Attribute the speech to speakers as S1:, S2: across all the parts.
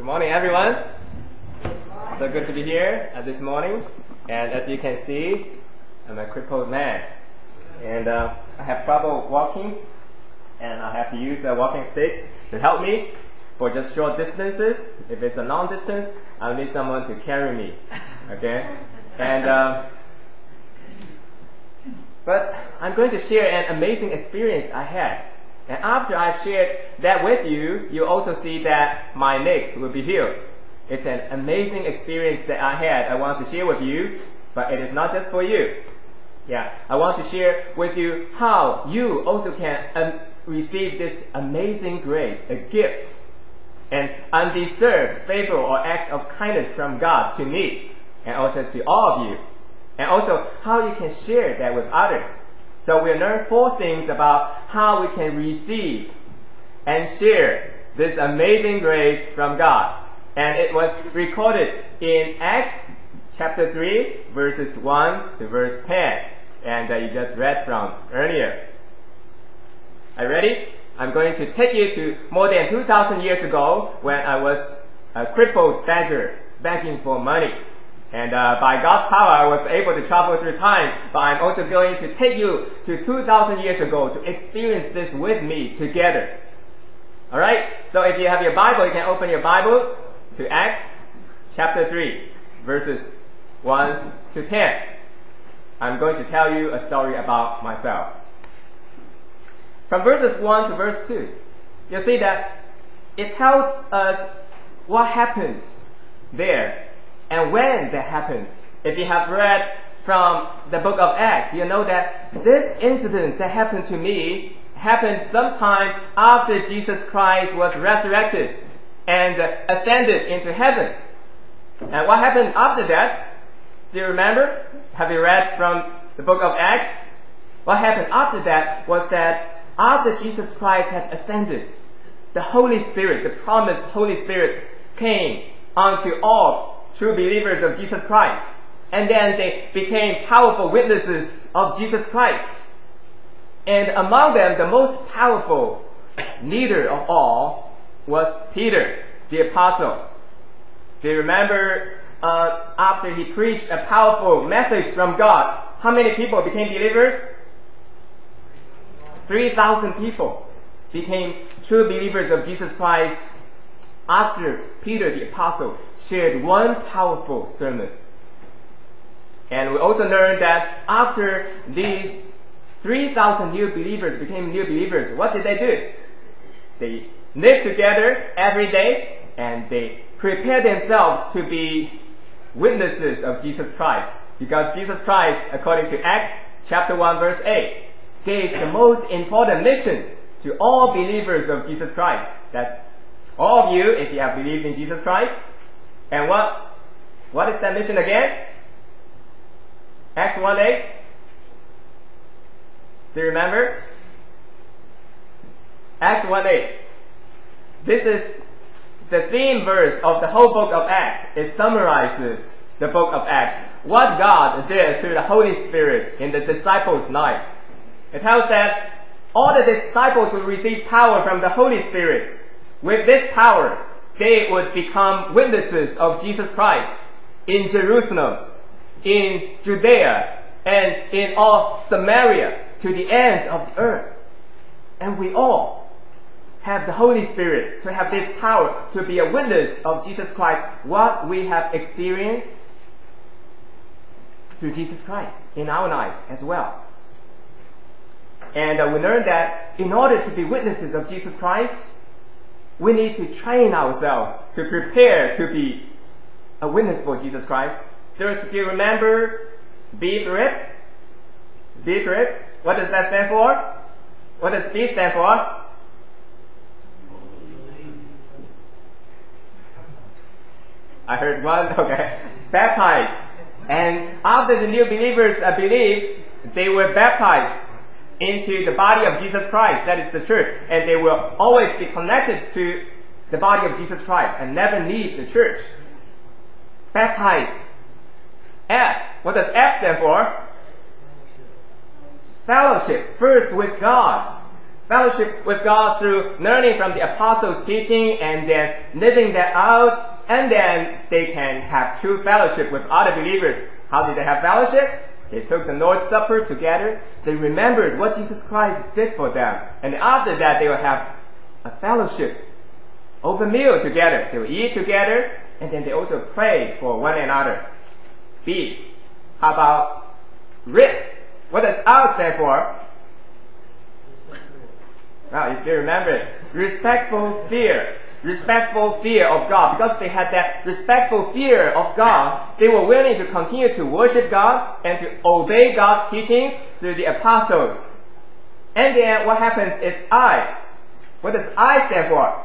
S1: Good morning, everyone. So good to be here this morning. And as you can see, I'm a crippled man. And I have trouble walking. And I have to use a walking stick to help me for just short distances. If it's a long distance, I'll need someone to carry me. Okay? And but I'm going to share an amazing experience I had. And after I've shared that with you, you also see that my legs will be healed. It's an amazing experience that I had. I want to share with you, but it is not just for you. Yeah, I want to share with you how you also can receive this amazing grace, a gift, an undeserved favor or act of kindness from God to me, and also to all of you. And also how you can share that with others. So we'll learn 4 things about how we can receive and share this amazing grace from God. And it was recorded in Acts chapter 3, verses 1 to verse 10. And you just read from earlier. Are you ready? I'm going to take you to more than 2,000 years ago when I was a crippled beggar begging for money. And by God's power, I was able to travel through time, but I'm also going to take you to 2,000 years ago to experience this with me together. Alright? So if you have your Bible, you can open your Bible to Acts chapter 3, verses 1 to 10. I'm going to tell you a story about myself. From verses 1 to verse 2, you'll see that it tells us what happened there. And when that happened. If you have read from the book of Acts, you know that this incident that happened to me happened sometime after Jesus Christ was resurrected and ascended into heaven. And what happened after that? Do you remember? Have you read from the book of Acts? What happened after that was that after Jesus Christ had ascended, the Holy Spirit, the promised Holy Spirit, came unto all true believers of Jesus Christ. And then they became powerful witnesses of Jesus Christ. And among them, the most powerful leader of all was Peter, the apostle. Do you remember after he preached a powerful message from God, how many people became believers? 3,000 people became true believers of Jesus Christ after Peter the apostle shared one powerful sermon. And we also learned that after these 3,000 new believers became new believers, what did they do? They lived together every day and they prepared themselves to be witnesses of Jesus Christ. Because Jesus Christ, according to Acts chapter 1 verse 8, gave the most important mission to all believers of Jesus Christ. That's all of you, if you have believed in Jesus Christ. And what is that mission again? Acts 1:8. Do you remember? Acts 1:8. This is the theme verse of the whole book of Acts. It summarizes the book of Acts. What God did through the Holy Spirit in the disciples' lives. It tells that all the disciples will receive power from the Holy Spirit. With this power, they would become witnesses of Jesus Christ in Jerusalem, in Judea, and in all Samaria, to the ends of the earth. And we all have the Holy Spirit to have this power to be a witness of Jesus Christ, what we have experienced through Jesus Christ in our lives as well. And we learned that in order to be witnesses of Jesus Christ, we need to train ourselves to prepare to be a witness for Jesus Christ. Do you remember BRIP? BRIP? What does that stand for? What does B stand for? I heard one, okay. Baptized. And after the new believers believed, they were baptized into the body of Jesus Christ, that is the church, and they will always be connected to the body of Jesus Christ and never leave the church. Baptized. F. What does F stand for? Fellowship. First with God, fellowship with God through learning from the apostles' teaching and then living that out, and then they can have true fellowship with other believers. How did they have fellowship? They took the Lord's Supper together. They remembered what Jesus Christ did for them. And after that, they will have a fellowship over meal together. They will eat together, and then they also pray for one another. B. How about RIP? What does R stand for? Well, you still remember it. Respectful fear. Respectful fear of God. Because they had that respectful fear of God, they were willing to continue to worship God and to obey God's teachings through the apostles. And then what happens is I. What does I stand for?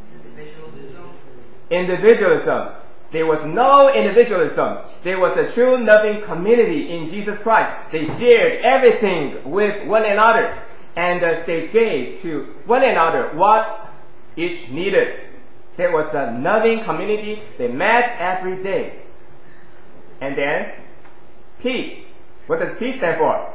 S1: Individualism. There was no individualism. There was a true loving community in Jesus Christ. They shared everything with one another. And they gave to one another what each needed. There was a loving community. They met every day. And then, peace. What does peace stand for?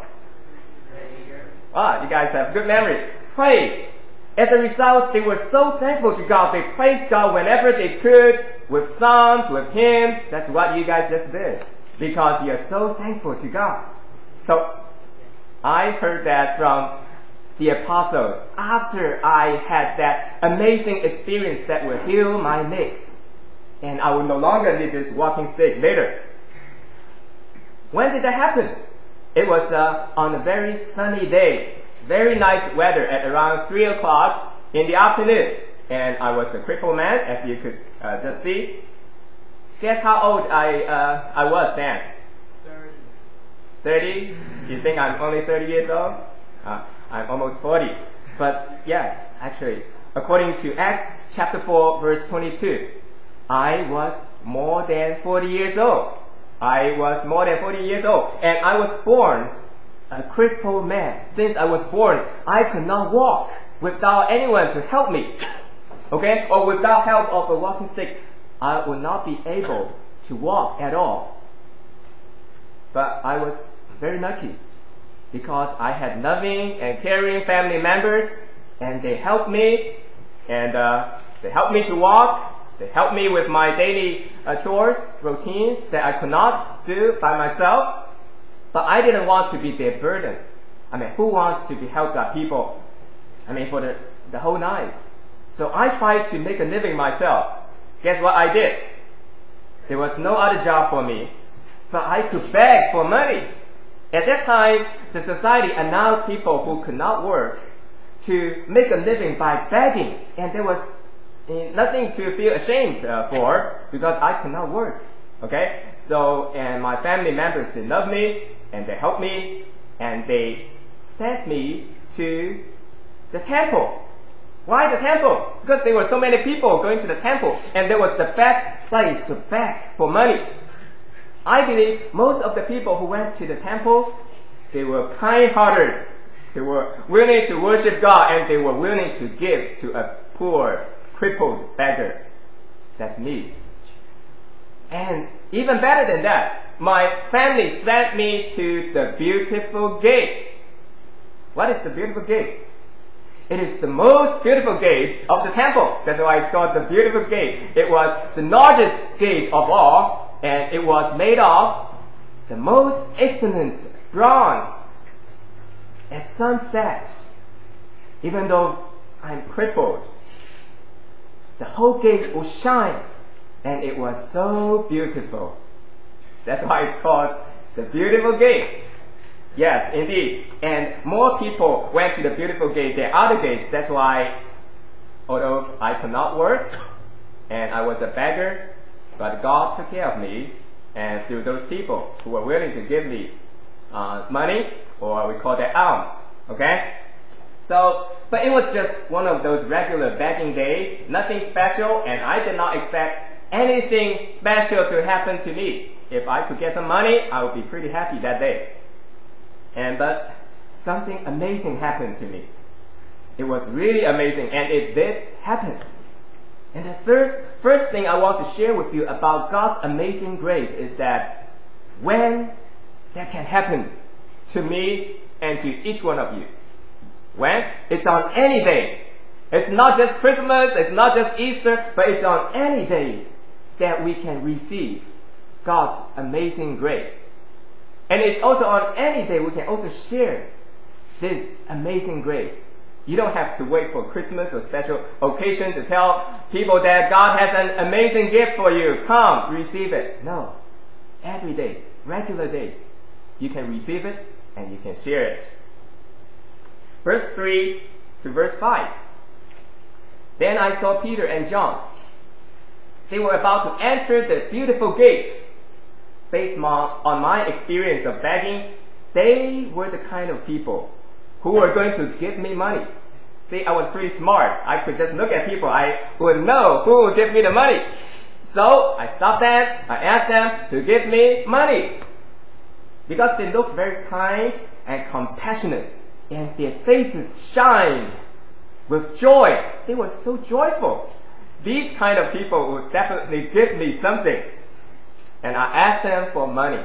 S1: You guys have good memory. Praise. As a result, they were so thankful to God. They praised God whenever they could, with psalms, with hymns. That's what you guys just did. Because you're so thankful to God. So, I heard that from the apostles after I had that amazing experience that will heal my nicks. And I will no longer need this walking stick later. When did that happen? It was on a very sunny day. Very nice weather at around 3 o'clock in the afternoon. And I was a crippled man, as you could just see. Guess how old I was then? 30? You think I'm only 30 years old? I'm almost 40. But yeah, actually, according to Acts chapter 4, verse 22, I was more than 40 years old. I was more than 40 years old. And I was born a crippled man. Since I was born, I could not walk without anyone to help me. Okay? Or without help of a walking stick, I would not be able to walk at all. But I was very lucky, because I had loving and caring family members, and they helped me, and they helped me to walk. They helped me with my daily chores, routines that I could not do by myself. But I didn't want to be their burden. I mean, who wants to be helped by people? I mean, for the whole night. So I tried to make a living myself. Guess what I did? There was no other job for me, but I could beg for money. At that time, the society allowed people who could not work to make a living by begging, and there was nothing to feel ashamed for, because I could not work. Okay? So, and my family members, they loved me, and they helped me, and they sent me to the temple. Why the temple? Because there were so many people going to the temple, and there was the best place to beg for money. I believe most of the people who went to the temple, they were kind-hearted. They were willing to worship God, and they were willing to give to a poor, crippled beggar. That's me. And even better than that, my family sent me to the beautiful gate. What is the beautiful gate? It is the most beautiful gate of the temple. That's why it's called the beautiful gate. It was the largest gate of all, and it was made of the most excellent bronze. At sunset, even though I'm crippled, the whole gate will shine, and it was so beautiful. That's why it's called the beautiful gate. Yes, indeed. And more people went to the beautiful gate than other gates. That's why, although I could not work, and I was a beggar, but God took care of me, and through those people who were willing to give me money, or we call that alms. Okay? So, but it was just one of those regular begging days, nothing special, and I did not expect anything special to happen to me. If I could get some money, I would be pretty happy that day. But something amazing happened to me. It was really amazing, and it did happen. And the first thing I want to share with you about God's amazing grace is that when that can happen to me and to each one of you, When? It's on any day. It's not just Christmas, it's not just Easter, but it's on any day that we can receive God's amazing grace. And it's also on any day we can also share this amazing grace. You don't have to wait for Christmas or special occasion to tell people that God has an amazing gift for you. Come, receive it. No. Every day, regular days, you can receive it and you can share it. Verse 3 to verse 5. Then I saw Peter and John. They were about to enter the beautiful gates. Based on my experience of begging, they were the kind of people who were going to give me money. See, I was pretty smart. I could just look at people. I would know who would give me the money. So I stopped them. I asked them to give me money. Because they looked very kind and compassionate. And their faces shined with joy. They were so joyful. These kind of people would definitely give me something. And I asked them for money.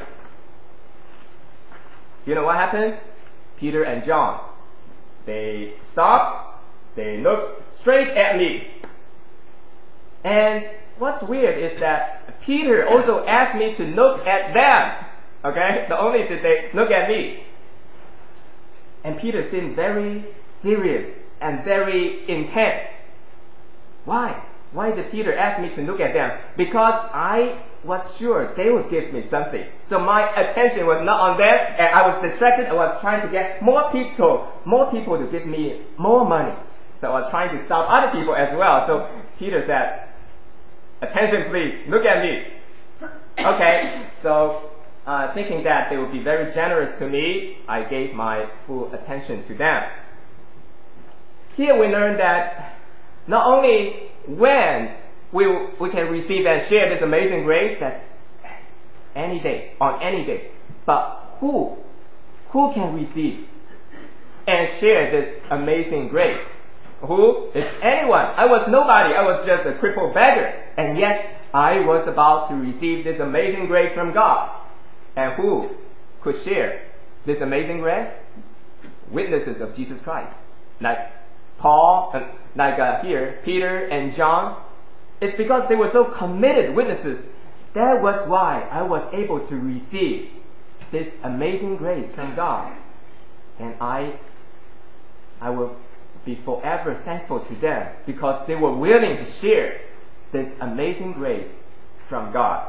S1: You know what happened? Peter and John, they stopped, they looked straight at me. And what's weird is that Peter also asked me to look at them. Okay? Not only did they look at me. And Peter seemed very serious and very intense. Why? Why did Peter ask me to look at them? Because I was sure they would give me something. So my attention was not on them, and I was distracted. I was trying to get more people to give me more money. So I was trying to stop other people as well. So Peter said, "Attention please, look at me." Okay, so thinking that they would be very generous to me, I gave my full attention to them. Here we learn that not only when we can receive and share this amazing grace, that's any day, on any day, but who can receive and share this amazing grace? Who? It's anyone. I was nobody. I was just a crippled beggar, and yet I was about to receive this amazing grace from God. And who could share this amazing grace? Witnesses of Jesus Christ, like Paul, here, Peter and John. It's because they were so committed witnesses. That was why I was able to receive this amazing grace from God. And I will be forever thankful to them because they were willing to share this amazing grace from God.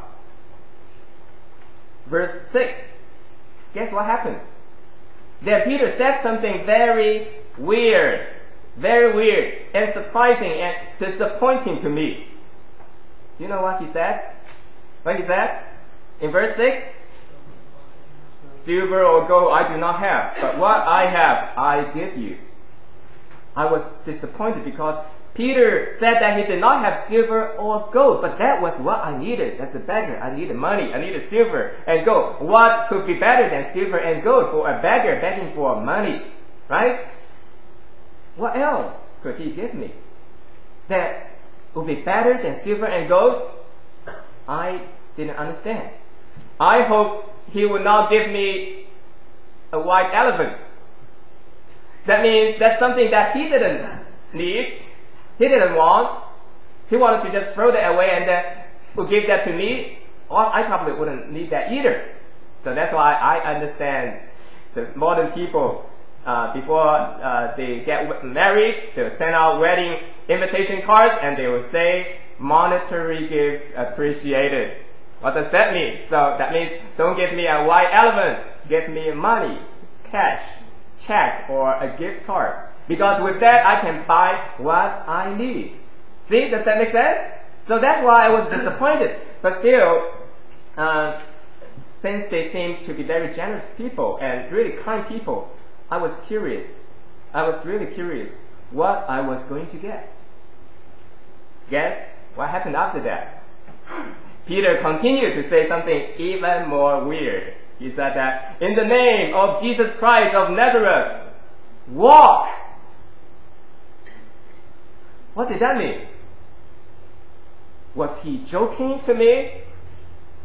S1: Verse 6. Guess what happened? Then Peter said something very weird and surprising and disappointing to me. You know what he said? What he said? In verse 6, "Silver or gold I do not have, but what I have I give you." I was disappointed because Peter said that he did not have silver or gold, but that was what I needed as a beggar. I needed money. I needed silver and gold. What could be better than silver and gold for a beggar begging for money? Right? What else could he give me that would be better than silver and gold? I didn't understand. I hope he would not give me a white elephant. That means that's something that he didn't need. He didn't want. He wanted to just throw that away and then would give that to me. Or I probably wouldn't need that either. So that's why I understand the modern people. Before they get married, they'll send out wedding invitation cards and they will say, "Monetary gifts appreciated." What does that mean? So that means don't give me a white elephant, give me money, cash, check, or a gift card. Because with that I can buy what I need. See, does that make sense? So that's why I was disappointed. But still, since they seem to be very generous people and really kind people, I was curious. I was really curious what I was going to get. Guess what happened after that? Peter continued to say something even more weird. He said that, "In the name of Jesus Christ of Nazareth, walk." What did that mean? Was he joking to me?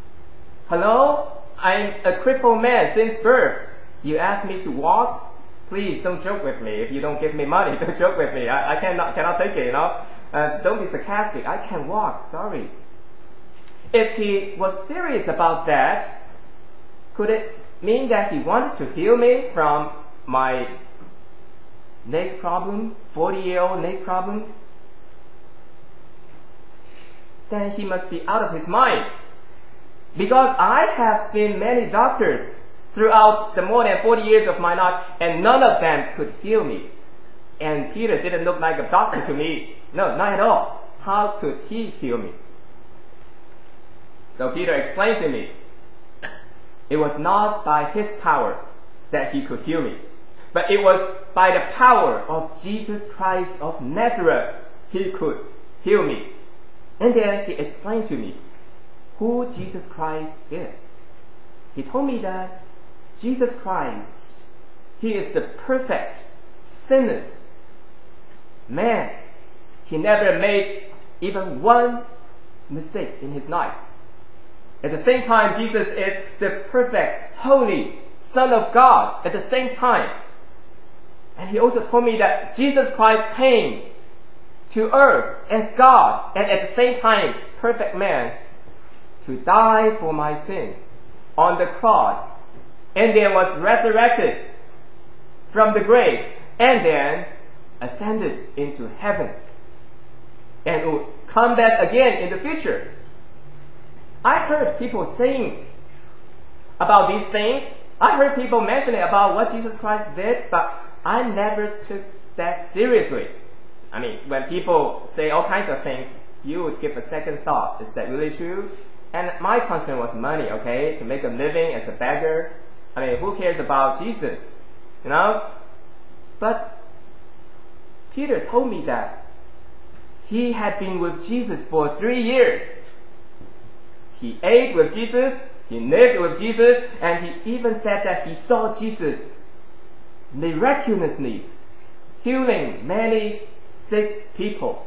S1: Hello? I'm a crippled man since birth. You asked me to walk? please don't joke with me. If you don't give me money, don't joke with me. I cannot take it, don't be sarcastic. I can't walk, sorry. If he was serious about that, could it mean that he wanted to heal me from my neck problem, 40-year-old neck problem? Then he must be out of his mind. Because I have seen many doctors throughout the more than 40 years of my life, and none of them could heal me. And Peter didn't look like a doctor to me. No, not at all. How could he heal me? So Peter explained to me, it was not by his power that he could heal me, but it was by the power of Jesus Christ of Nazareth he could heal me. And then he explained to me who Jesus Christ is. He told me that Jesus Christ, he is the perfect, sinless man. He never made even one mistake in his life. At the same time, Jesus is the perfect, holy Son of God at the same time. And he also told me that Jesus Christ came to earth as God and at the same time perfect man to die for my sins on the cross, and then was resurrected from the grave and then ascended into heaven and will come back again in the future. I heard people saying about these things. I heard people mentioning about what Jesus Christ did, but I never took that seriously. I mean, when people say all kinds of things, you would give a second thought. Is that really true? And my concern was money, okay? To make a living as a beggar. I mean, who cares about Jesus? But Peter told me that he had been with Jesus for 3 years. He ate with Jesus, he lived with Jesus, and he even said that he saw Jesus miraculously healing many sick people.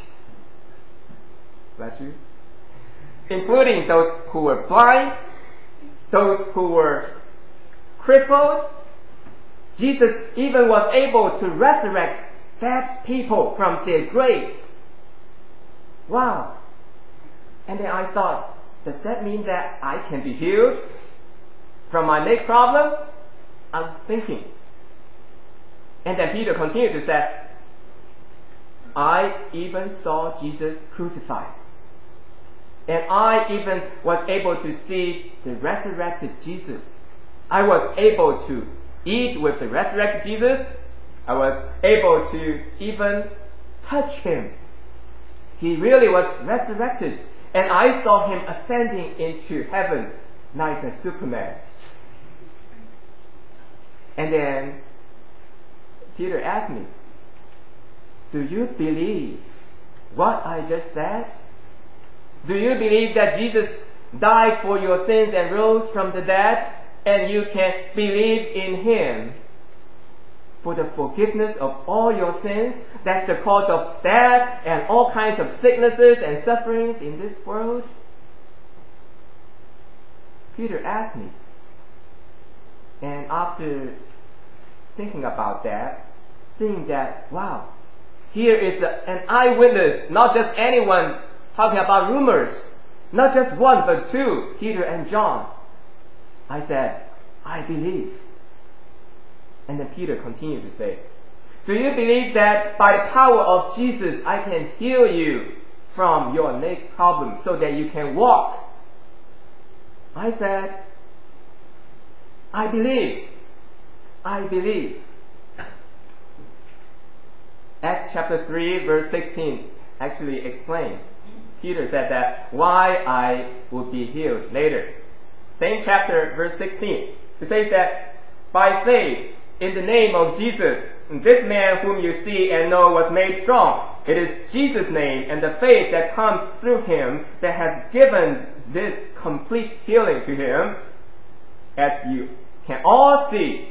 S1: Bless you. Including those who were blind, those who were crippled. Jesus even was able to resurrect dead people from their graves. Wow. And then I thought, does that mean that I can be healed from my neck problem? I was thinking. And then Peter continued to say, I even saw Jesus crucified. And I even was able to see the resurrected Jesus. I was able to eat with the resurrected Jesus. I was able to even touch him. He really was resurrected. And I saw him ascending into heaven like a Superman. And then Peter asked me, do you believe what I just said? Do you believe that Jesus died for your sins and rose from the dead, and you can believe in him for the forgiveness of all your sins? That's the cause of death and all kinds of sicknesses and sufferings in this world? Peter asked me. And after thinking about that, seeing that, wow, here is an eyewitness, not just anyone talking about rumors, not just one but two, Peter and John. I said, I believe. And then Peter continued to say, do you believe that by the power of Jesus I can heal you from your neck problem so that you can walk? I said, I believe. I believe. Acts chapter 3 verse 16 actually explains. Peter said that why I will be healed later. Same chapter verse 16. It says that by faith in the name of Jesus, this man whom you see and know was made strong. It is Jesus' name and the faith that comes through him that has given this complete healing to him, as you can all see.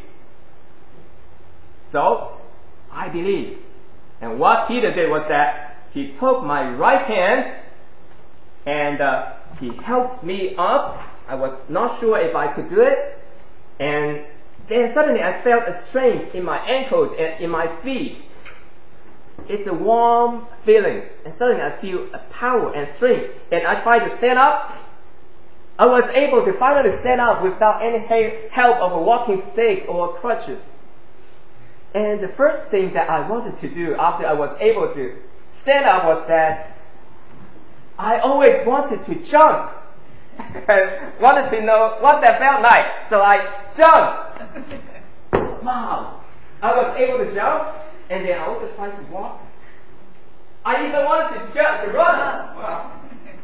S1: So, I believe. And what Peter did was that he took my right hand and he helped me up. I was not sure if I could do it. And Then suddenly I felt a strength in my ankles and in my feet. It's a warm feeling, and suddenly I feel a power and strength. And I tried to stand up. I was able to finally stand up without any help of a walking stick or crutches. And the first thing that I wanted to do after I was able to stand up was that I always wanted to jump. I wanted to know what that felt like. So I jumped. Wow. I was able to jump, and then I also tried to walk. I even wanted to jump, to run. Wow.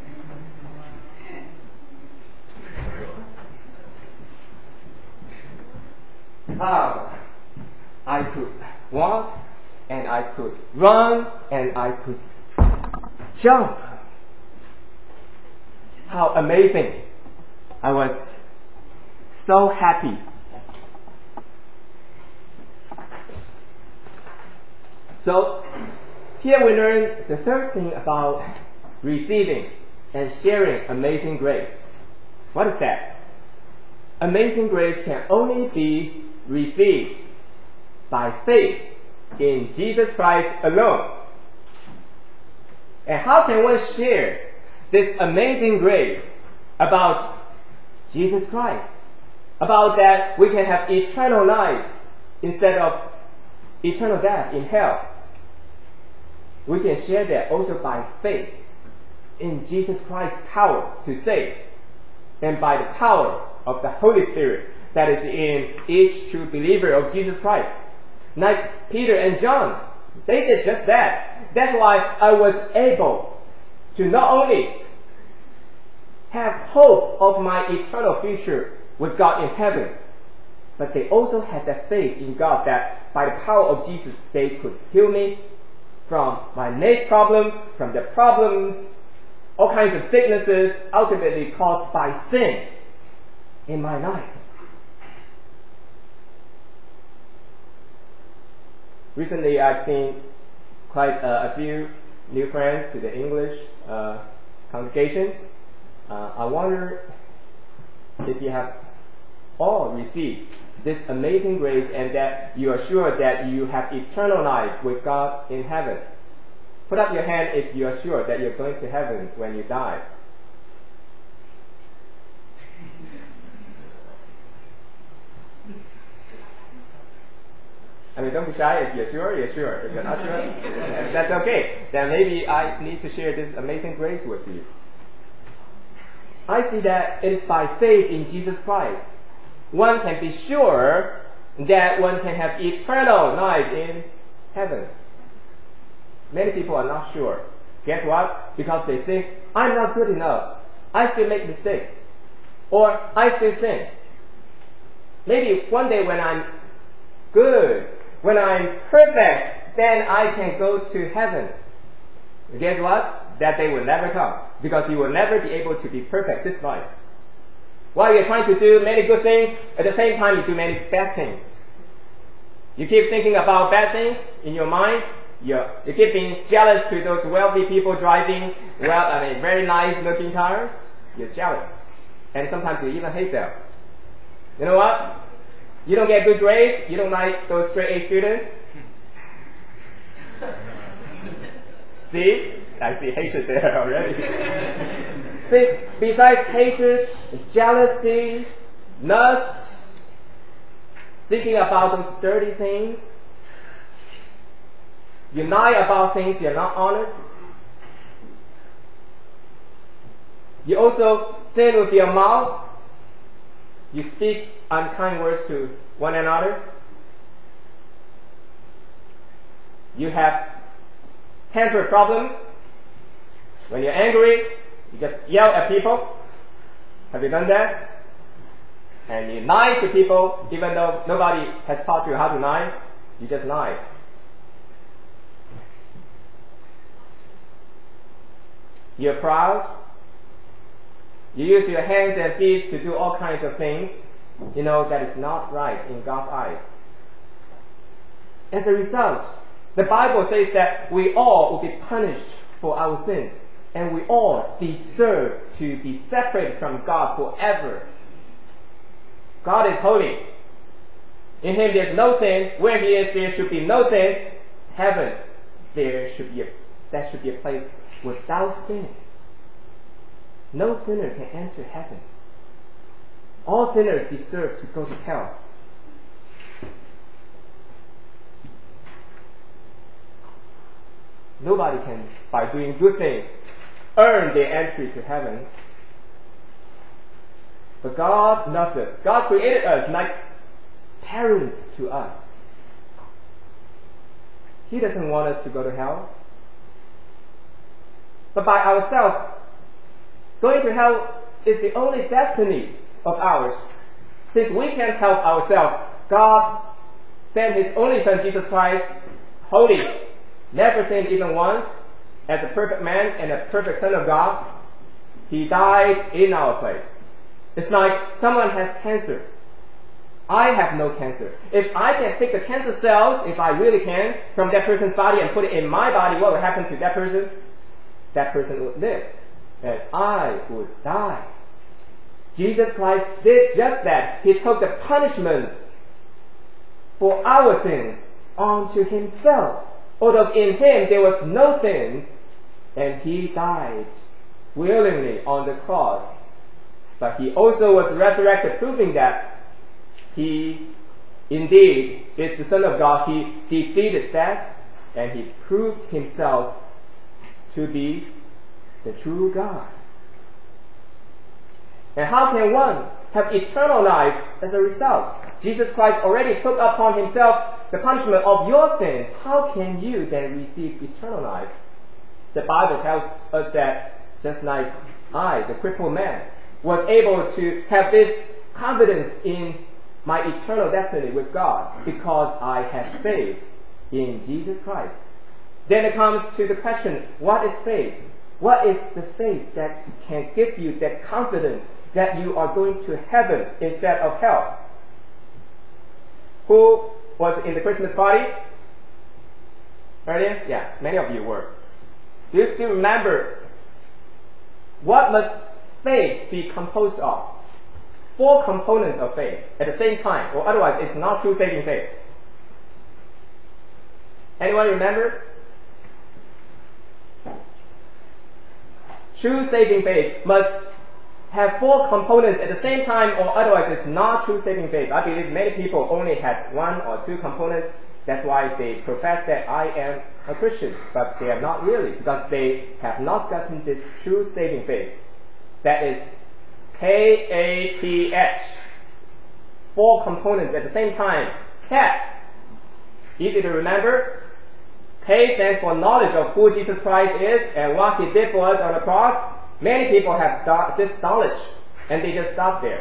S1: I could walk, and I could run, and I could jump. How amazing. I was so happy. So, here we learn the third thing about receiving and sharing amazing grace. What is that? Amazing grace can only be received by faith in Jesus Christ alone. And how can one share this amazing grace about Jesus Christ? About that we can have eternal life instead of eternal death in hell. We can share that also by faith in Jesus Christ's power to save, and by the power of the Holy Spirit that is in each true believer of Jesus Christ. Like Peter and John, they did just that. That's why I was able to not only have hope of my eternal future with God in heaven, but they also had that faith in God that by the power of Jesus they could heal me from my neck problem, from the problems, all kinds of sicknesses ultimately caused by sin in my life. Recently I've seen quite a few new friends to the English congregation. I wonder if you have all received this amazing grace and that you are sure that you have eternal life with God in heaven. Put up your hand if you are sure that you're going to heaven when you die. I mean, don't be shy. If you're sure, you're sure. If you're not sure, that's okay. Then maybe I need to share this amazing grace with you. I see that it is by faith in Jesus Christ one can be sure that one can have eternal life in heaven. Many people are not sure. Guess what? Because they think, I'm not good enough. I still make mistakes. Or I still sin. Maybe one day when I'm good, when I'm perfect, then I can go to heaven. Guess what? That day will never come. Because you will never be able to be perfect this life. While you're trying to do many good things, at the same time you do many bad things. You keep thinking about bad things in your mind. You keep being jealous to those wealthy people driving, very nice looking cars. You're jealous. And sometimes you even hate them. You know what? You don't get good grades. You don't like those straight A students. See? I see hatred there already. See, besides hatred, jealousy, lust, thinking about those dirty things, you lie about things you're not honest. You also sin with your mouth. You speak unkind words to one another. You have temper problems. When you're angry, you just yell at people. Have you done that? And you lie to people even though nobody has taught you how to lie. You just lie. You're proud. You use your hands and feet to do all kinds of things. You know that is not right in God's eyes. As a result, the Bible says that we all will be punished for our sins. And we all deserve to be separated from God forever. God is holy. In him there's no sin. Where he is, there should be no sin. Heaven, that should be a place without sin. No sinner can enter heaven. All sinners deserve to go to hell. Nobody can, by doing good things, earn their entry to heaven. But God loves us. God created us like parents to us. He doesn't want us to go to hell. But by ourselves, going to hell is the only destiny of ours. Since we can't help ourselves, God sent His only Son, Jesus Christ, holy, never sinned even once, as a perfect man and a perfect Son of God. He died in our place. It's like someone has cancer. I have no cancer. If I can take the cancer cells, if I really can, from that person's body and put it in my body, what will happen to that person? That person would live, and I would die. Jesus Christ did just that. He took the punishment for our sins onto Himself. Although in Him there was no sin, and He died willingly on the cross. But He also was resurrected, proving that He indeed is the Son of God. He defeated death, and He proved Himself to be the true God. And how can one have eternal life as a result? Jesus Christ already took upon Himself the punishment of your sins. How can you then receive eternal life? The Bible tells us that just like I, the crippled man, was able to have this confidence in my eternal destiny with God because I have faith in Jesus Christ. Then it comes to the question, what is faith? What is the faith that can give you that confidence that you are going to heaven instead of hell? Who was in the Christmas party earlier? Yeah, many of you were. Do you still remember what must faith be composed of? 4 components of faith at the same time, or otherwise it's not true saving faith. Anyone remember? True saving faith must have 4 components at the same time, or otherwise it's not true saving faith. I believe many people only had 1 or 2 components. That's why they profess that I am a Christian, but they are not really, because they have not gotten this true saving faith. That is KATH. 4 components at the same time. CAT. Easy to remember. K stands for knowledge of who Jesus Christ is and what He did for us on the cross. Many people have this knowledge and they just stop there.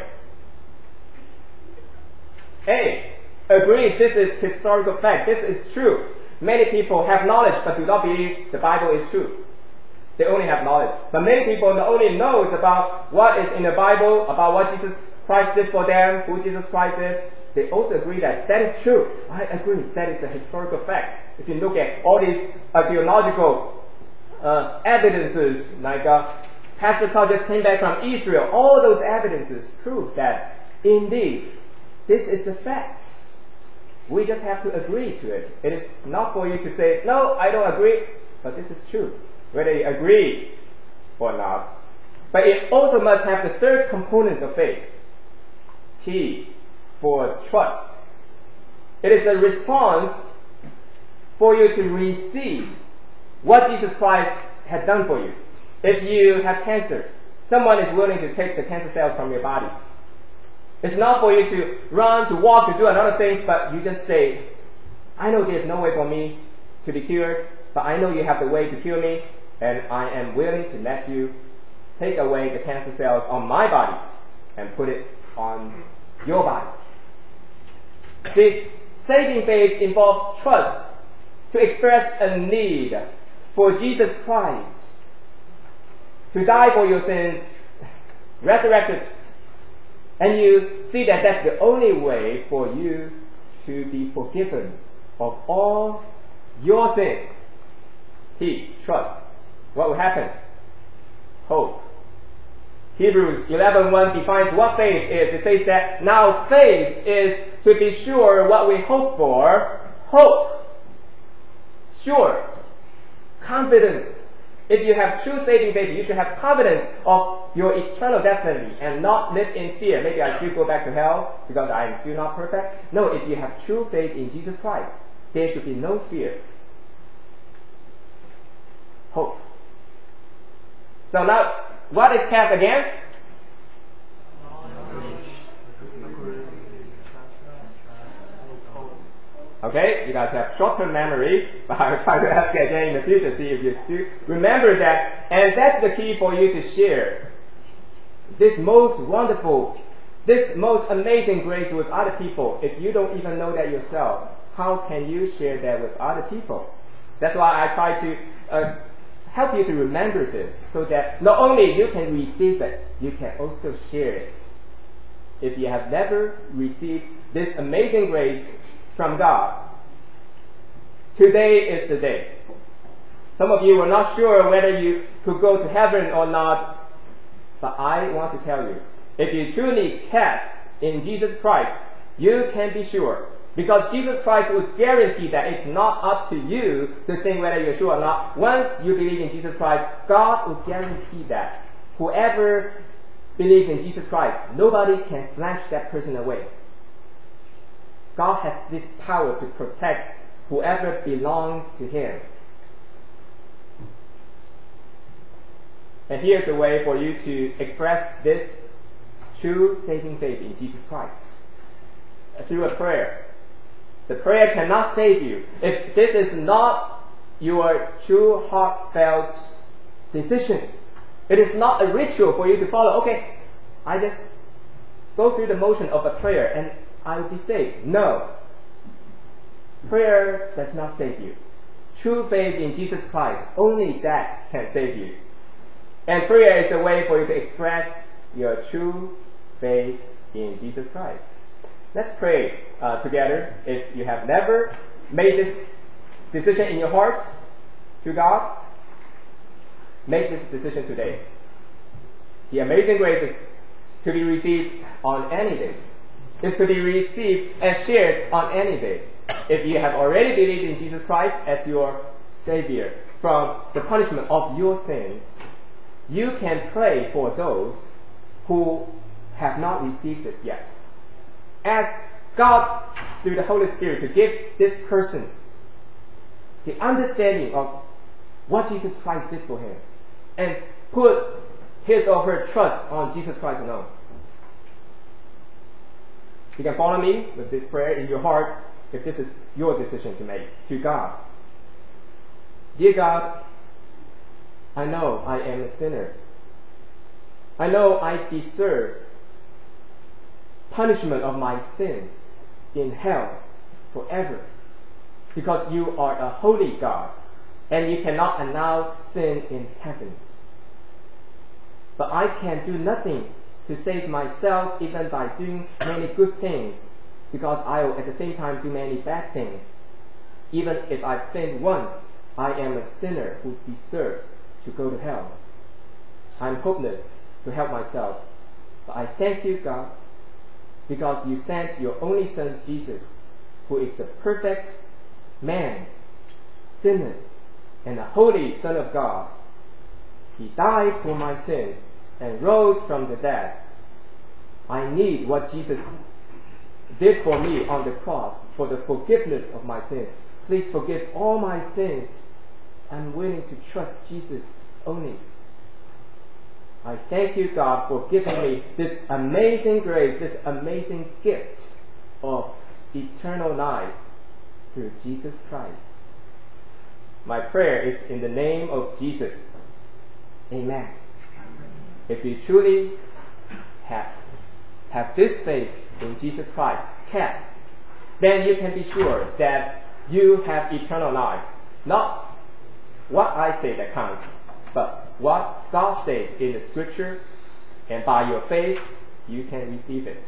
S1: A. Agree this is historical fact. This is true. Many people have knowledge but do not believe the Bible is true. They only have knowledge. But many people not only knows about what is in the Bible, about what Jesus Christ did for them, who Jesus Christ is, they also agree that that is true. I agree, that is a historical fact. If you look at all these archaeological evidences, like Pastor Carl just came back from Israel, all those evidences prove that indeed this is a fact. We just have to agree to it. It is not for you to say, no, I don't agree, but this is true, whether you agree or not. But it also must have the 3rd component of faith, T, for trust. It is a response for you to receive what Jesus Christ has done for you. If you have cancer, someone is willing to take the cancer cells from your body. It's not for you to run, to walk, to do another thing, but you just say, I know there's no way for me to be cured, but I know you have the way to cure me, and I am willing to let you take away the cancer cells on my body and put it on your body. The saving faith involves trust to express a need for Jesus Christ to die for your sins, resurrected, and you see that that's the only way for you to be forgiven of all your sins. T, trust. What will happen? Hope. Hebrews 11:1 defines what faith is. It says that now faith is to be sure what we hope for. Hope. Sure. Confidence. If you have true saving faith, you should have confidence of your eternal destiny and not live in fear. Maybe I still go back to hell because I am still not perfect. No, if you have true faith in Jesus Christ, there should be no fear. Hope. So now, what is CAP again? Okay, you guys have short-term memory, but I'll try to ask you again in the future, see if you still remember that. And that's the key for you to share this most wonderful, this most amazing grace with other people. If you don't even know that yourself, how can you share that with other people? That's why I try to help you to remember this, so that not only you can receive it, you can also share it. If you have never received this amazing grace from God, today is the day. Some of you were not sure whether you could go to heaven or not, but I want to tell you, if you truly kept in Jesus Christ, you can be sure. Because Jesus Christ would guarantee that it's not up to you to think whether you're sure or not. Once you believe in Jesus Christ, God will guarantee that whoever believes in Jesus Christ, nobody can snatch that person away. God has this power to protect whoever belongs to Him. And here's a way for you to express this true saving faith in Jesus Christ. Through a prayer. The prayer cannot save you. If this is not your true heartfelt decision, it is not a ritual for you to follow. Okay, I just go through the motion of a prayer and I will be saved. No. Prayer does not save you. True faith in Jesus Christ, only that can save you. And prayer is a way for you to express your true faith in Jesus Christ. Let's pray together. If you have never made this decision in your heart to God, make this decision today. The amazing grace is to be received on any day. It's to be received and shared on any day. If you have already believed in Jesus Christ as your Savior from the punishment of your sins, you can pray for those who have not received it yet. Ask God through the Holy Spirit to give this person the understanding of what Jesus Christ did for him and put his or her trust on Jesus Christ alone. You can follow me with this prayer in your heart if this is your decision to make to God. Dear God, I know I am a sinner. I know I deserve punishment of my sins in hell forever, because you are a holy God and you cannot allow sin in heaven. But I can do nothing to save myself even by doing many good things, because I will at the same time do many bad things. Even if I've sinned once, I am a sinner who deserves to go to hell. I'm hopeless to help myself. But I thank you, God, because you sent your only Son, Jesus, who is the perfect man, sinless, and the holy Son of God. He died for my sins and rose from the dead. I need what Jesus did for me on the cross for the forgiveness of my sins. Please forgive all my sins. I'm willing to trust Jesus only. I thank you, God, for giving me this amazing grace, this amazing gift of eternal life through Jesus Christ. My prayer is in the name of Jesus. Amen. If you truly have this faith in Jesus Christ, then you can be sure that you have eternal life. Not what I say that counts, but what God says in the Scripture, and by your faith, you can receive it.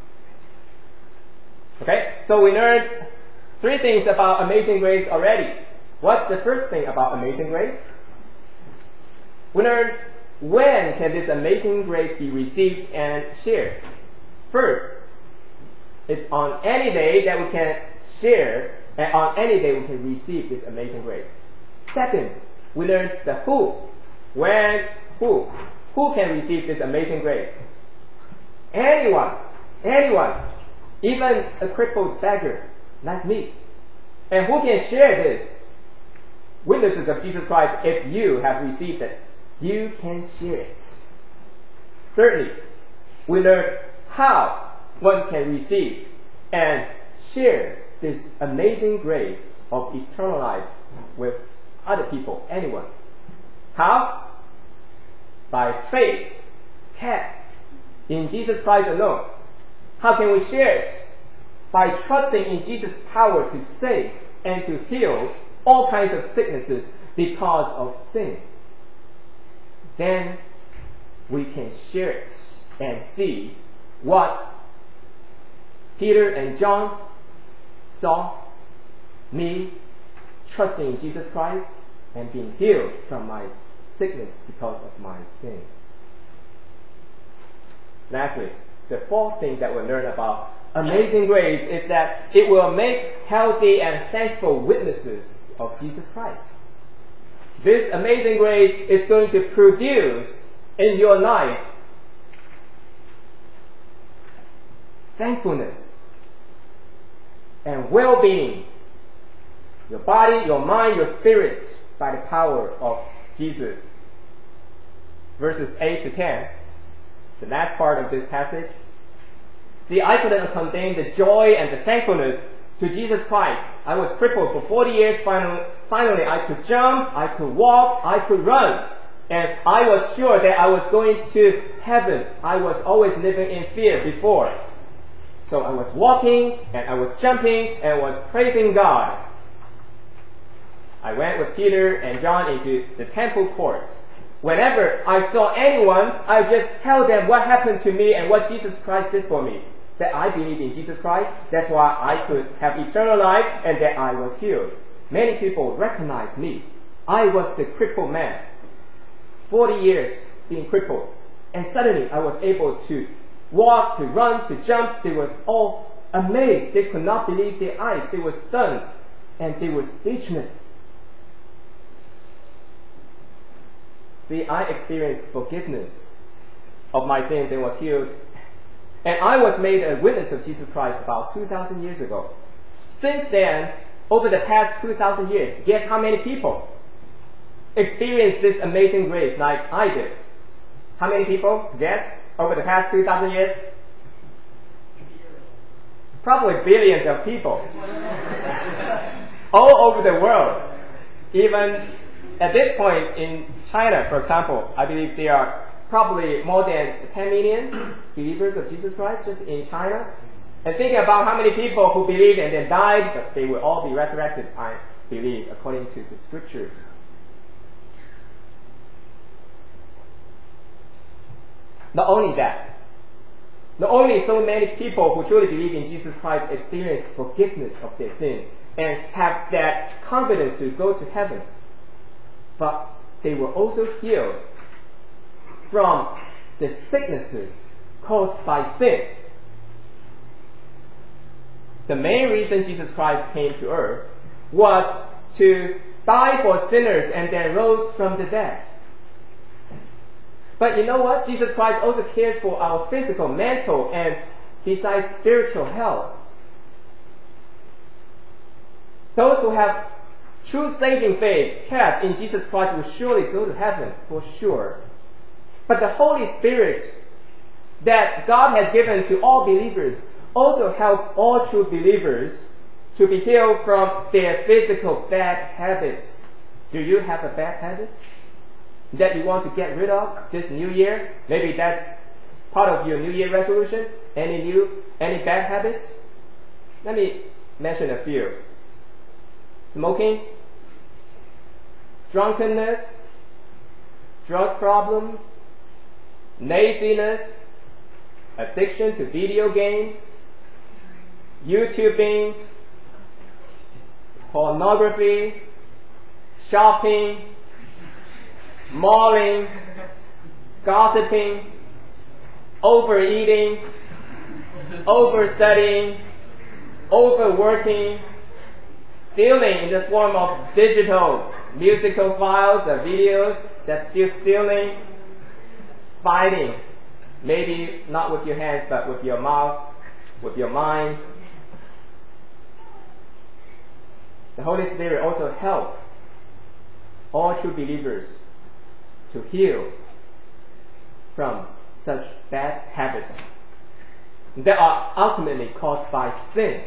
S1: Okay, so we learned 3 things about amazing grace already. What's the first thing about amazing grace? We learned when can this amazing grace be received and shared. First, It's on any day that we can share, and on any day we can receive this amazing grace. Second, we learn the who. When, who. Who can receive this amazing grace? Anyone. Even a crippled beggar like me. And who can share this? Witnesses of Jesus Christ, if you have received it, you can share it. Thirdly, we learn how one can receive and share this amazing grace of eternal life with other people, anyone. How? By faith kept in Jesus Christ alone. How can we share it? By trusting in Jesus' power to save and to heal all kinds of sicknesses because of sin. Then we can share it and see what Peter and John saw, me trusting in Jesus Christ and being healed from my sickness because of my sins. Lastly, the fourth thing that we learn about amazing grace is that it will make healthy and thankful witnesses of Jesus Christ. This amazing grace is going to produce in your life thankfulness and well-being, your body, your mind, your spirit, by the power of Jesus. Verses 8 to 10, the last part of this passage. See, I couldn't contain the joy and the thankfulness to Jesus Christ. I was crippled for 40 years. Finally, I could jump, I could walk, I could run. And I was sure that I was going to heaven. I was always living in fear before. So I was walking, and I was jumping, and I was praising God. I went with Peter and John into the temple courts. Whenever I saw anyone, I would just tell them what happened to me and what Jesus Christ did for me. That I believe in Jesus Christ, that's why I could have eternal life, and that I was healed. Many people recognized me. I was the crippled man. 40 years being crippled. And suddenly I was able to walk, to run, to jump. They were all amazed. They could not believe their eyes. They were stunned. And they were speechless. See, I experienced forgiveness of my sins and was healed. And I was made a witness of Jesus Christ about 2,000 years ago. Since then, over the past 2,000 years, guess how many people experienced this amazing grace like I did? How many people? Guess? Over the past 2,000 years? Probably billions of people. All over the world. Even at this point in China, for example, I believe there are probably more than 10 million believers of Jesus Christ just in China. And thinking about how many people who believed and then died, but they will all be resurrected, I believe, according to the scriptures. Not only that, not only so many people who truly believe in Jesus Christ experience forgiveness of their sins and have that confidence to go to heaven, but they were also healed from the sicknesses caused by sin. The main reason Jesus Christ came to earth was to die for sinners and then rose from the dead. But you know what? Jesus Christ also cares for our physical, mental, and besides spiritual health. Those who have true saving faith kept in Jesus Christ will surely go to heaven for sure. But the Holy Spirit that God has given to all believers also help all true believers to be healed from their physical bad habits. Do you have a bad habit that you want to get rid of this new year? Maybe that's part of your New Year resolution. Any bad habits? Let me mention a few. Smoking, drunkenness, drug problems, laziness, addiction to video games, YouTubing, pornography, shopping, malling, gossiping, overeating, overstudying, overworking, stealing in the form of digital musical files or videos, that's still stealing, fighting, maybe not with your hands but with your mouth, with your mind. The Holy Spirit also helps all true believers to heal from such bad habits that are ultimately caused by sin.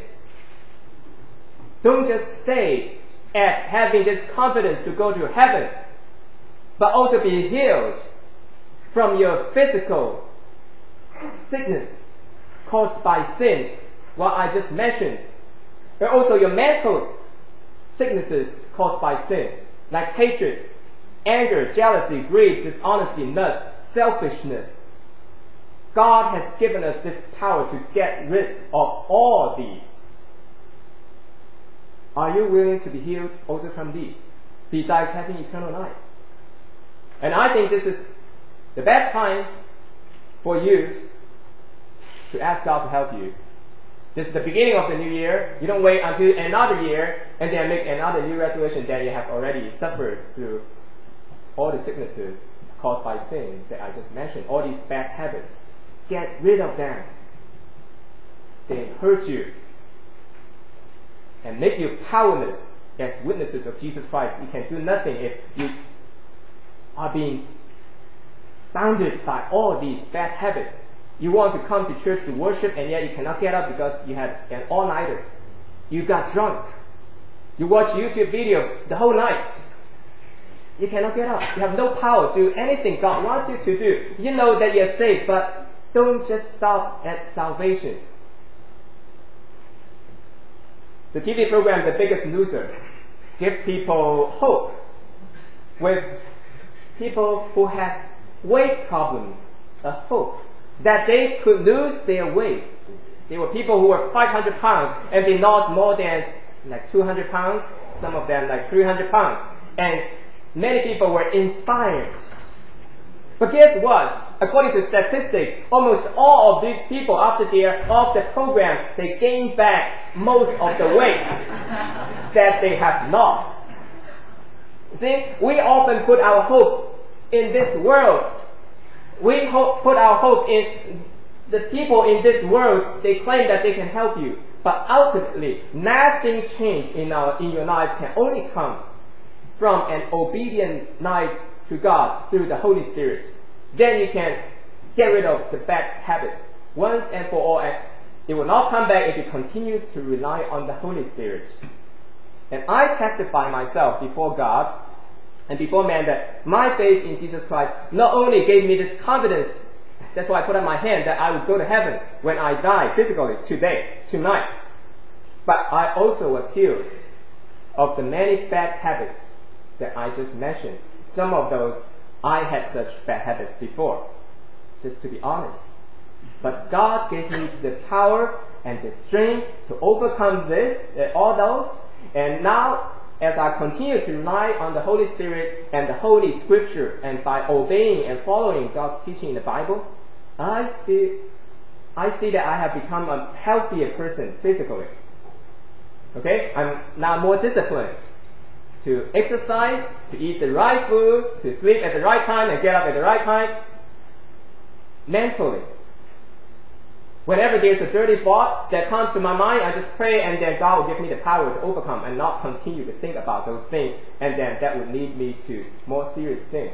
S1: Don't just stay at having this confidence to go to heaven, but also be healed from your physical sickness caused by sin, what I just mentioned, but also your mental sicknesses caused by sin, like hatred, anger, jealousy, greed, dishonesty, lust, selfishness. God has given us this power to get rid of all these. Are you willing to be healed also from these, besides having eternal life? And I think this is the best time for you to ask God to help you. This is the beginning of the new year. You don't wait until another year and then make another new resolution that you have already suffered through all the sicknesses caused by sin that I just mentioned, all these bad habits. Get rid of them. They hurt you and make you powerless as witnesses of Jesus Christ. You can do nothing if you are being bounded by all these bad habits. You want to come to church to worship and yet you cannot get up because you had an all-nighter. You got drunk. You watch YouTube video the whole night. You cannot get up. You have no power to do anything God wants you to do. You know that you're saved, but don't just stop at salvation. The TV program The Biggest Loser gives people hope with people who have weight problems, a hope that they could lose their weight. There were people who were 500 pounds and they lost more than like 200 pounds, some of them like 300 pounds. And many people were inspired. But guess what? According to statistics, almost all of these people, after they're off the program, they gain back most of the weight that they have lost. See, we often put our hope in this world. We put our hope in the people in this world. They claim that they can help you. But ultimately, lasting change in your life can only come from an obedient life to God through the Holy Spirit. Then you can get rid of the bad habits once and for all. And it will not come back if you continue to rely on the Holy Spirit. And I testify myself before God and before man that my faith in Jesus Christ not only gave me this confidence, that's why I put up my hand that I would go to heaven when I die physically tonight, but I also was healed of the many bad habits that I just mentioned. Some of those I had such bad habits before, just to be honest. But God gave me the power and the strength to overcome all those. And now, as I continue to rely on the Holy Spirit and the Holy Scripture, and by obeying and following God's teaching in the Bible, I see that I have become a healthier person physically. Okay? I'm now more disciplined to exercise, to eat the right food, to sleep at the right time and get up at the right time. Mentally, whenever there's a dirty thought that comes to my mind, I just pray and then God will give me the power to overcome and not continue to think about those things, and then that would lead me to more serious things.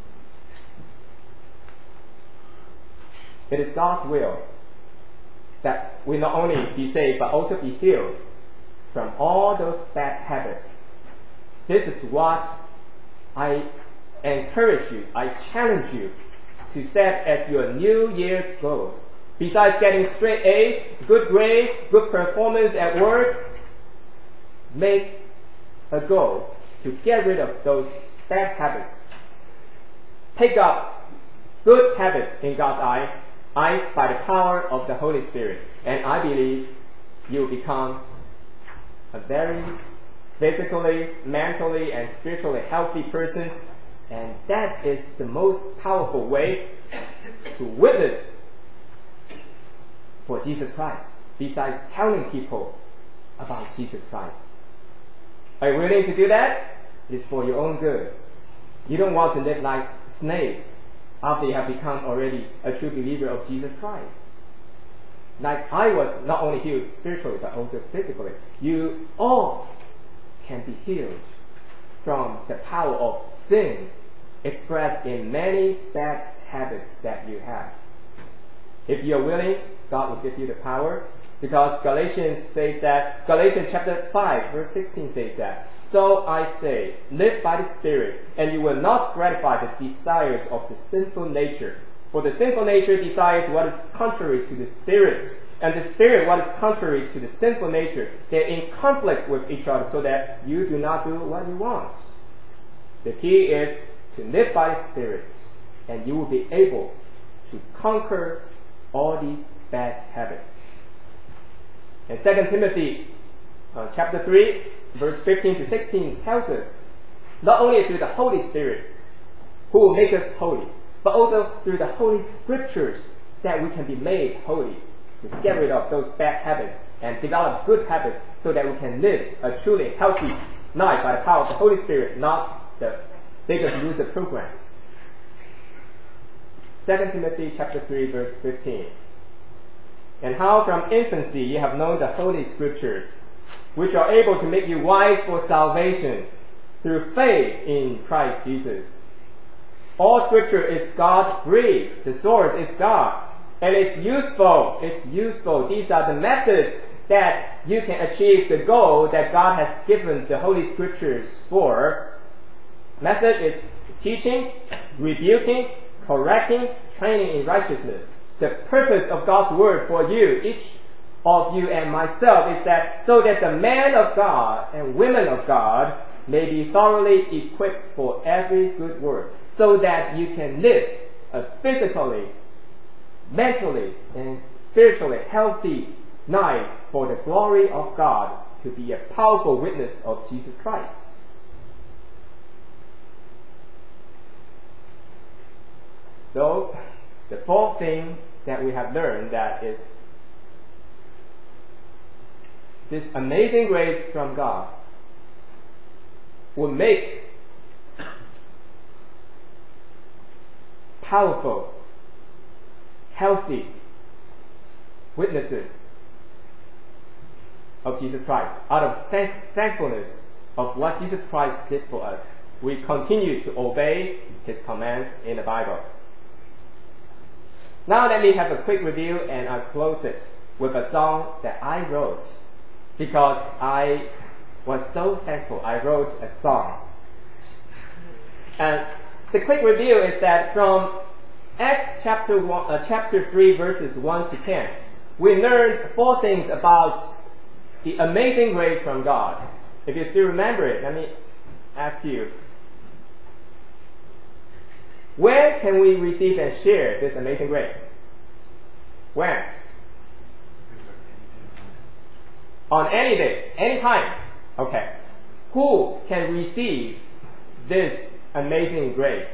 S1: It is God's will that we not only be saved but also be healed from all those bad habits. This is what I encourage you, I challenge you to set as your New Year goals. Besides getting straight A's, good grades, good performance at work, make a goal to get rid of those bad habits. Pick up good habits in God's eyes by the power of the Holy Spirit. And I believe you will become a very physically, mentally, and spiritually healthy person. And that is the most powerful way to witness for Jesus Christ, besides telling people about Jesus Christ? Are you willing to do that? It's for your own good. You don't want to live like snakes after you have become already a true believer of Jesus Christ. Like I was not only healed spiritually but also physically. You all can be healed from the power of sin expressed in many bad habits that you have. If you're willing, God will give you the power, because Galatians chapter 5 verse 16 says that, "So I say, live by the Spirit, and you will not gratify the desires of the sinful nature. For the sinful nature desires what is contrary to the Spirit, and the Spirit what is contrary to the sinful nature. They're in conflict with each other, so that you do not do what you want." The key is to live by the Spirit, and you will be able to conquer all these bad habits. And 2 Timothy chapter 3 verse 15 to 16 tells us, not only through the Holy Spirit who will make us holy, but also through the Holy Scriptures that we can be made holy, to get rid of those bad habits and develop good habits, so that we can live a truly healthy life by the power of the Holy Spirit, not the Biggest Loser program. 2 Timothy chapter 3 verse 15. "And how from infancy you have known the Holy Scriptures, which are able to make you wise for salvation through faith in Christ Jesus. All Scripture is God-breathed. The source is God. And it's useful. It's useful. These are the methods that you can achieve the goal that God has given the Holy Scriptures for. Method is teaching, rebuking, correcting, training in righteousness. The purpose of God's Word for you, each of you and myself, is that so that the man of God and women of God may be thoroughly equipped for every good work, so that you can live a physically, mentally, and spiritually healthy life for the glory of God, to be a powerful witness of Jesus Christ. So, the fourth thing that we have learned, that is this amazing grace from God will make powerful, healthy witnesses of Jesus Christ. Out of thankfulness of what Jesus Christ did for us, we continue to obey His commands in the Bible. Now let me have a quick review, and I'll close it with a song that I wrote, because I was so thankful I wrote a song. And the quick review is that from Acts chapter 3 verses 1 to 10, we learned 4 things about the amazing grace from God. If you still remember it, let me ask you, where can we receive and share this amazing grace? Where? On any day, any time. Okay. Who can receive this amazing grace?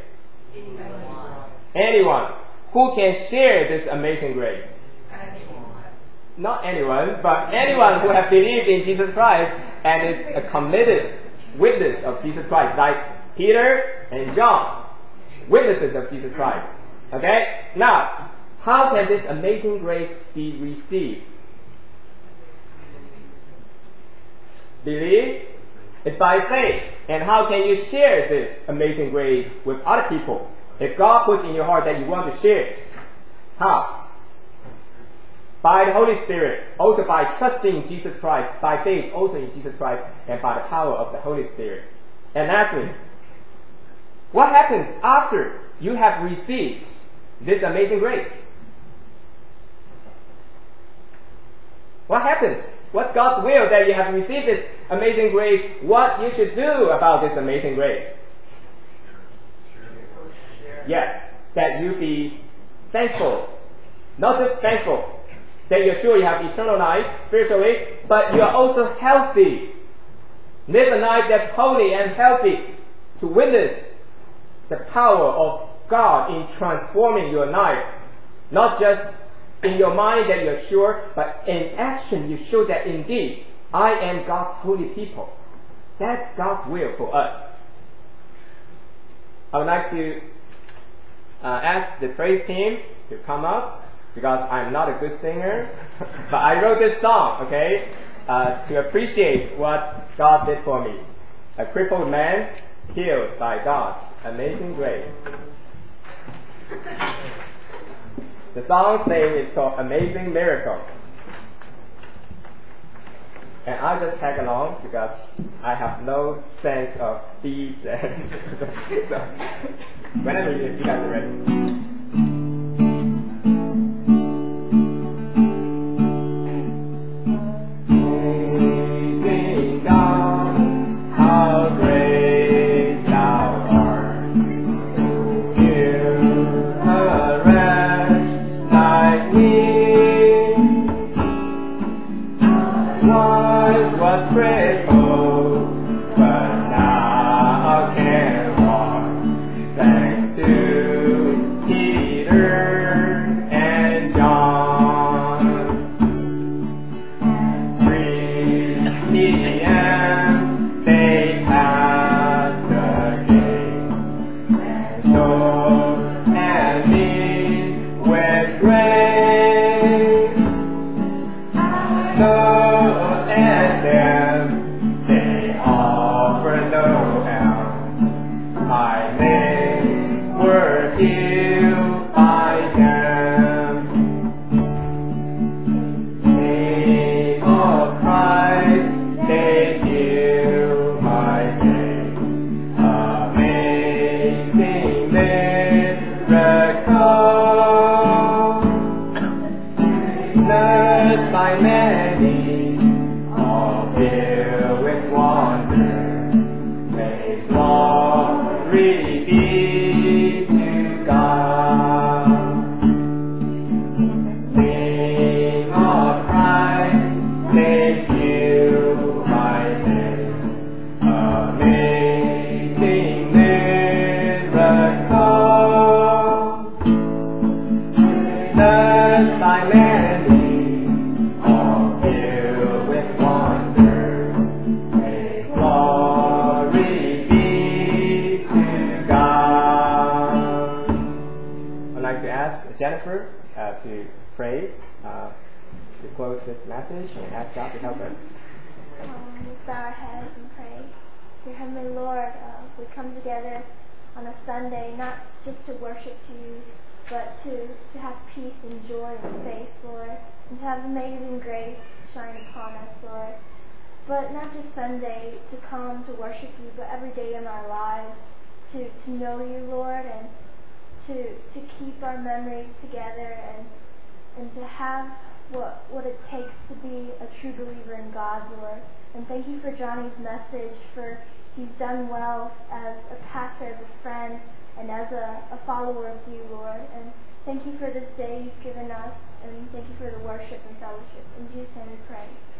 S1: Anyone. Who can share this amazing grace? Not anyone, but anyone who has believed in Jesus Christ and is a committed witness of Jesus Christ, like Peter and John, witnesses of Jesus Christ. Okay? Now, how can this amazing grace be received? Believe? It's by faith. And how can you share this amazing grace with other people? If God puts in your heart that you want to share it, how? By the Holy Spirit, also by trusting Jesus Christ, by faith also in Jesus Christ, and by the power of the Holy Spirit. And lastly, what happens after you have received this amazing grace? What happens? What's God's will that you have received this amazing grace? What you should do about this amazing grace? Yes, that you be thankful. Not just thankful that you're sure you have eternal life spiritually, but you are also healthy. Live a life that's holy and healthy, to witness the power of God in transforming your life, not just in your mind that you're sure, but in action you show that indeed I am God's holy people. That's God's will for us. I would like to ask the praise team to come up, because I'm not a good singer, but I wrote this song, okay, to appreciate what God did for me. A crippled man healed by God's amazing grace. The song's name is called Amazing Miracle. And I'll just tag along because I have no sense of beats and so whenever you guys are ready. Jennifer to pray to close this message and ask God to help us.
S2: We bow our heads and pray. Dear Heavenly Lord, we come together on a Sunday not just to worship you, but to have peace and joy and faith, Lord, and to have amazing grace shine upon us, Lord. But not just Sunday to come to worship you, but every day in our lives to know you, Lord, and to keep our memories together and to have what it takes to be a true believer in God, Lord. And thank you for Johnny's message, for he's done well as a pastor, as a friend, and as a follower of you, Lord. And thank you for this day you've given us, and thank you for the worship and fellowship. In Jesus' name we pray.